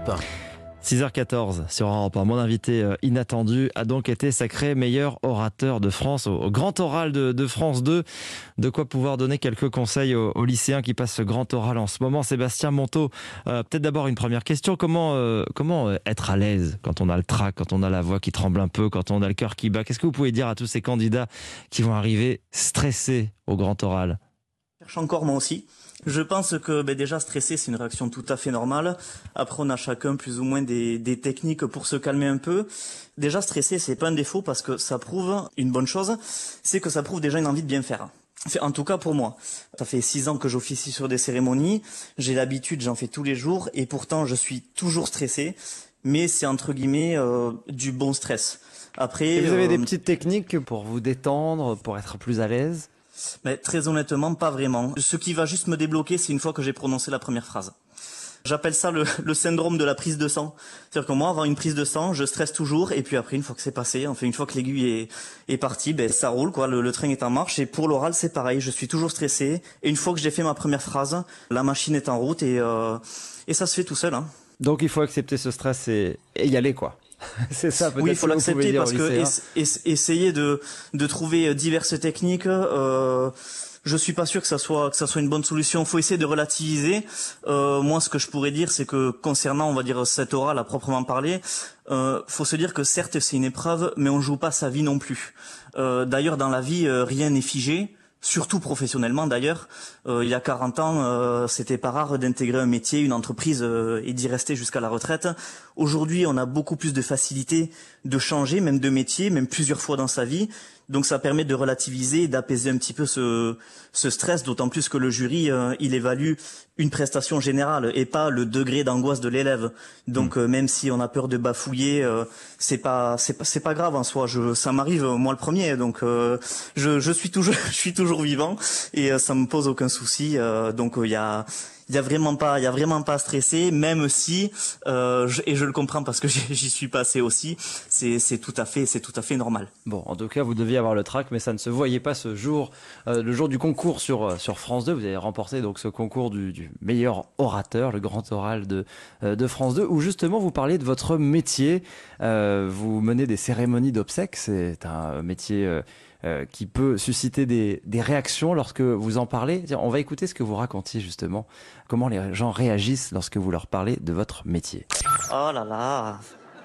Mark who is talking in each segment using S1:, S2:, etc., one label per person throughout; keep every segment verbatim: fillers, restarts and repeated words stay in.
S1: Europe un.
S2: six heures quatorze sur Europe un. Mon invité euh, inattendu a donc été sacré meilleur orateur de France au, au Grand Oral de, de France deux. De quoi pouvoir donner quelques conseils aux, aux lycéens qui passent ce Grand Oral en ce moment. Sébastien Monteau, euh, peut-être d'abord une première question. Comment, euh, comment être à l'aise quand on a le trac, quand on a la voix qui tremble un peu, quand on a le cœur qui bat? Qu'est-ce que vous pouvez dire à tous ces candidats qui vont arriver stressés au Grand Oral?
S3: Je cherche encore moi aussi. Je pense que ben, déjà stresser c'est une réaction tout à fait normale. Après on a chacun plus ou moins des, des techniques pour se calmer un peu. Déjà stresser c'est pas un défaut parce que ça prouve une bonne chose, c'est que ça prouve déjà une envie de bien faire. En tout cas pour moi. Ça fait six ans que j'officie sur des cérémonies, j'ai l'habitude, j'en fais tous les jours et pourtant je suis toujours stressé. Mais c'est entre guillemets euh, du bon stress. Après,
S2: et vous avez
S3: euh,
S2: des petites techniques pour vous détendre, pour être plus à l'aise?
S3: Mais très honnêtement, pas vraiment. Ce qui va juste me débloquer, c'est une fois que j'ai prononcé la première phrase. J'appelle ça le, le syndrome de la prise de sang. C'est-à-dire que moi, avant une prise de sang, je stresse toujours, et puis après, une fois que c'est passé, enfin une fois que l'aiguille est, est partie, ben ça roule, quoi. Le, le train est en marche. Et pour l'oral, c'est pareil. Je suis toujours stressé. Et une fois que j'ai fait ma première phrase, la machine est en route et euh, et ça se fait tout seul. Hein.
S2: Donc il faut accepter ce stress et, et y aller, quoi. C'est ça, peut-être.
S3: Oui, il faut l'accepter parce que es, es, essayer de de trouver diverses techniques. Euh, je suis pas sûr que ça soit que ça soit une bonne solution. Faut essayer de relativiser. Euh, moi, ce que je pourrais dire, c'est que concernant, on va dire, cet oral à proprement parler, euh, faut se dire que certes c'est une épreuve, mais on joue pas sa vie non plus. Euh, d'ailleurs, dans la vie, euh, rien n'est figé. Surtout professionnellement d'ailleurs. Euh, il y a quarante ans, euh, c'était pas rare d'intégrer un métier, une entreprise euh, et d'y rester jusqu'à la retraite. Aujourd'hui, on a beaucoup plus de facilité de changer, même de métier, même plusieurs fois dans sa vie. Donc ça permet de relativiser et d'apaiser un petit peu ce, ce stress, d'autant plus que le jury, euh, il évalue une prestation générale et pas le degré d'angoisse de l'élève. Donc mmh. euh, même si on a peur de bafouiller, euh, c'est pas c'est pas c'est pas grave en soi. Je ça m'arrive moi le premier, donc euh, je je suis toujours je suis toujours vivant et euh, ça me pose aucun souci. Euh, donc il euh, y a Il y a vraiment pas, il y a vraiment pas à stresser, même si euh, je, et je le comprends parce que j'y suis passé aussi. C'est, c'est tout à fait, c'est tout à fait normal.
S2: Bon, en tout cas, vous deviez avoir le trac, mais ça ne se voyait pas ce jour, euh, le jour du concours sur sur France deux. Vous avez remporté donc ce concours du, du meilleur orateur, le Grand Oral de euh, de France deux, où justement vous parlez de votre métier. Euh, vous menez des cérémonies d'obsèques. C'est un métier euh, Euh, qui peut susciter des, des réactions lorsque vous en parlez. On va écouter ce que vous racontiez justement, comment les gens réagissent lorsque vous leur parlez de votre métier.
S3: Oh là là,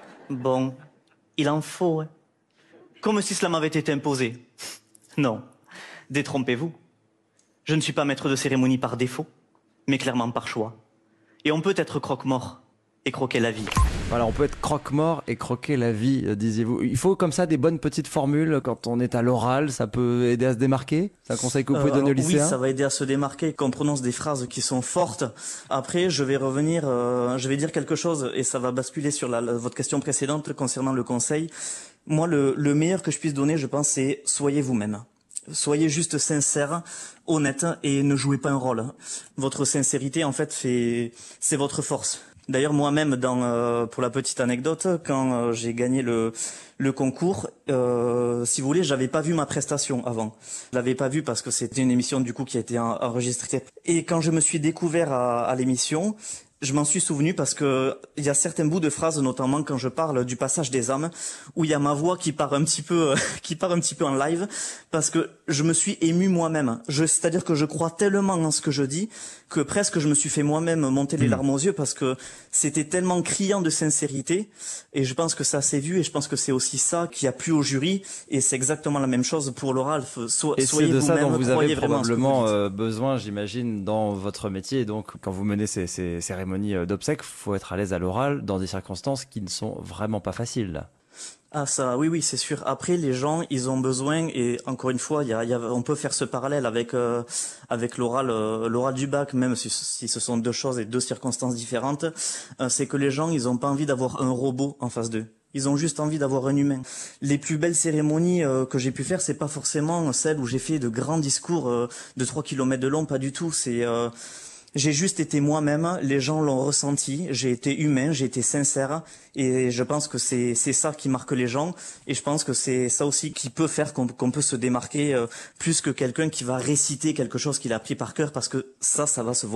S3: bon, il en faut, hein. Comme si cela m'avait été imposé. Non, détrompez-vous. Je ne suis pas maître de cérémonie par défaut, mais clairement par choix. Et on peut être croque-mort et croquer la vie.
S2: Voilà, on peut être croque-mort et croquer la vie, euh, disiez-vous. Il faut comme ça des bonnes petites formules quand on est à l'oral, ça peut aider à se démarquer? C'est un conseil que vous pouvez euh, donner aux lycéens?
S3: Oui, ça va aider à se démarquer, qu'on prononce des phrases qui sont fortes. Après, je vais revenir, euh, je vais dire quelque chose et ça va basculer sur la, la, votre question précédente concernant le conseil. Moi, le, le meilleur que je puisse donner, je pense, c'est soyez vous-même. Soyez juste sincère, honnête et ne jouez pas un rôle. Votre sincérité, en fait, fait, c'est votre force. D'ailleurs, moi-même, dans euh, pour la petite anecdote, quand euh, j'ai gagné le le concours, euh, si vous voulez, j'avais pas vu ma prestation avant. Je l'avais pas vu parce que c'était une émission du coup qui a été enregistrée. Et quand je me suis découvert à, à l'émission, je m'en suis souvenu parce que il y a certains bouts de phrases, notamment quand je parle du passage des âmes, où il y a ma voix qui part un petit peu, qui part un petit peu en live, parce que je me suis ému moi-même. Je, c'est-à-dire que je crois tellement en ce que je dis que presque je me suis fait moi-même monter les larmes aux yeux parce que c'était tellement criant de sincérité. Et je pense que ça s'est vu et je pense que c'est aussi ça qui a plu au jury. Et c'est exactement la même chose pour l'oral. So,
S2: et
S3: soyez
S2: c'est de ça dont vous avez
S3: probablement
S2: euh, besoin, j'imagine, dans votre métier. Et donc, quand vous menez ces, ces cérémonies d'obsèques, il faut être à l'aise à l'oral dans des circonstances qui ne sont vraiment pas faciles, là.
S3: Ah ça, oui, oui, c'est sûr. Après, les gens, ils ont besoin, et encore une fois, il y a, il y a, on peut faire ce parallèle avec euh, avec l'oral, euh, l'oral du bac, même si, si ce sont deux choses et deux circonstances différentes. Euh, c'est que les gens, ils ont pas envie d'avoir un robot en face d'eux. Ils ont juste envie d'avoir un humain. Les plus belles cérémonies euh, que j'ai pu faire, c'est pas forcément celles où j'ai fait de grands discours euh, de trois kilomètres de long, pas du tout. C'est euh, J'ai juste été moi-même, les gens l'ont ressenti, j'ai été humain, j'ai été sincère et je pense que c'est c'est ça qui marque les gens et je pense que c'est ça aussi qui peut faire qu'on qu'on peut se démarquer euh, plus que quelqu'un qui va réciter quelque chose qu'il a appris par cœur parce que ça, ça va se voir.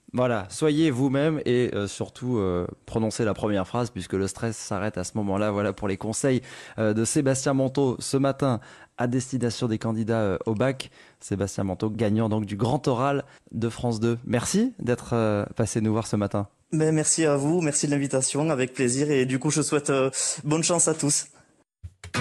S2: Voilà, soyez vous-même et euh, surtout euh, prononcez la première phrase puisque le stress s'arrête à ce moment-là. Voilà pour les conseils euh, de Sébastien Manteau ce matin à destination des candidats euh, au bac. Sébastien Manteau, gagnant donc du Grand Oral de France deux. Merci d'être euh, passé nous voir ce matin.
S3: Ben, merci à vous, merci de l'invitation, avec plaisir et du coup je souhaite euh, bonne chance à tous.